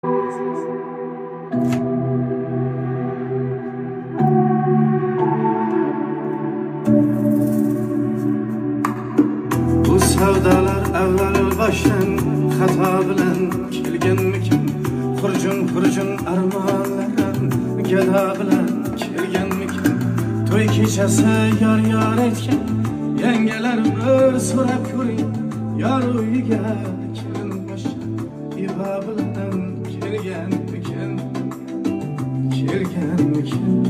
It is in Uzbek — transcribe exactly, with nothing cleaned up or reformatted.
Bu savdolar avval boshdan xato bilan kelganmikin? Xurjun xurjun armonlarim gado bilan kelganmikin? To'y kechasi yor yor etgan yangalar bir so'rab ko'ring, yor uyiga kelin boshqa ibo bilan kelganmikin? Kelganmikin?